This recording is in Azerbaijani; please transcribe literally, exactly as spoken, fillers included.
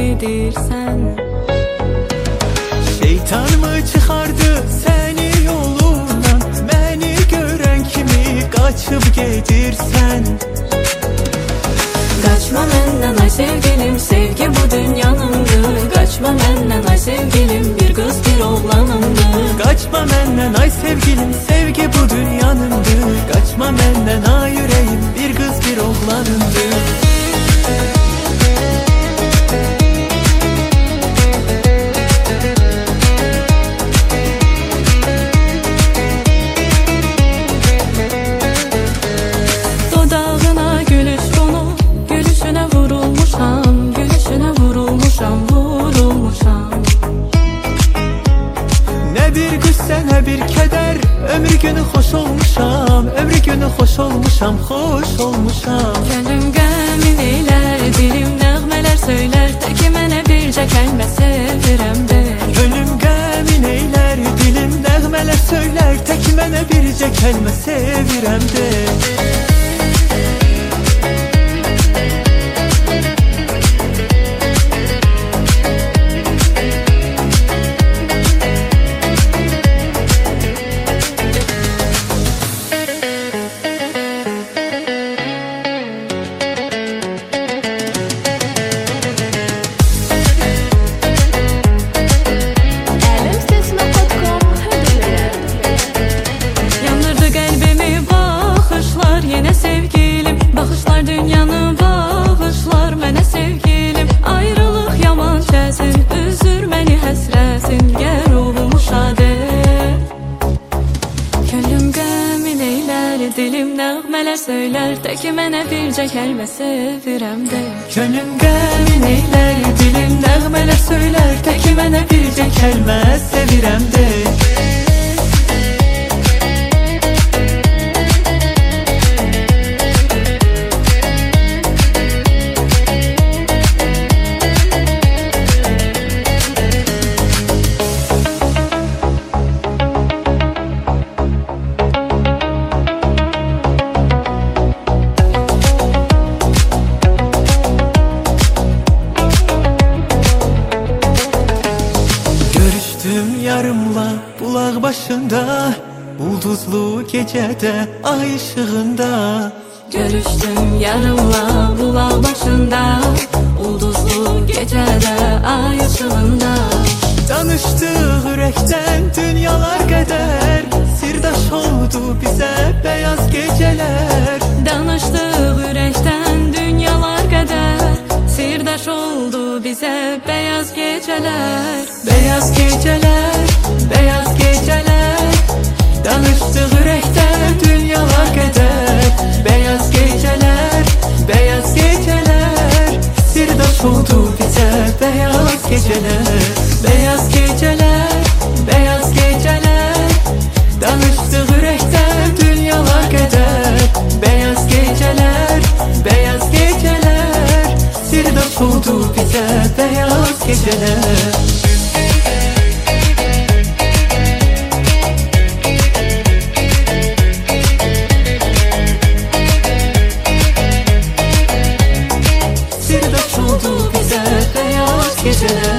gedirsən? Şeytan mı çıxardı səni yolundan? Məni görən kimi qaçıb gedirsən? Kaçma məndən ay sevgilim, sevgi bu dünyanındır. Kaçma məndən ay sevgilim, bir kız bir oğlanındır. Kaçma məndən ay sevgilim, sevgi bu dünyanındır. Kaçma məndən ay yüreğim, bir kız bir oğlanındır. Sənə bir kədər, ömür günü xoş olmuşam, ömür günü xoş olmuşam, xoş olmuşam. Könlüm qəmin eylər, dilim nəğmələr söylər, təki mənə bircə kəlmə sevirəm de. Könlüm qəmin eylər, dilim nəğmələr söylər, təki mənə bircə kəlmə sevirəm de. Baxışlar dünyanı bağışlar mənə sevgilim. Ayrılıq yaman çəsin, üzür məni həsrəsin, gəl ruhumu şad et. Könlüm qəmin eylər, dilim nəğmələr söylər, təki mənə bircə kəlmə sevirəm de. Könlüm qəmin eylər, dilim nəğmələr söylər, təki mənə bircə kəlmə sevirəm de. Yarımla bulaq başında, ulduzlu gecədə ay ışığında. Görüşdüm yarımla bulaq başında, ulduzlu gecədə ay ışığında. Danışdıq ürəkdən dünyalar qədər, sirdaş oldu bizə beyaz gecələr. Danışdıq ürəkdən dünyalar qədər, sirdaş oldu bizə beyaz gecələr. Beyaz gecələr, beyaz gecələr. Danışdıq ürəkdən dünyalar qədər, beyaz gecələr, beyaz gecələr. Sirdaş oldu bizə beyaz gecələr. Beyaz gecələr, beyaz gecələr. Danışdıq ürəkdən dünyalar qədər, beyaz gecələr, beyaz gecələr. Sirdaş oldu bizə beyaz gecələr. Sirdaş oldu bizə beyaz gecələr.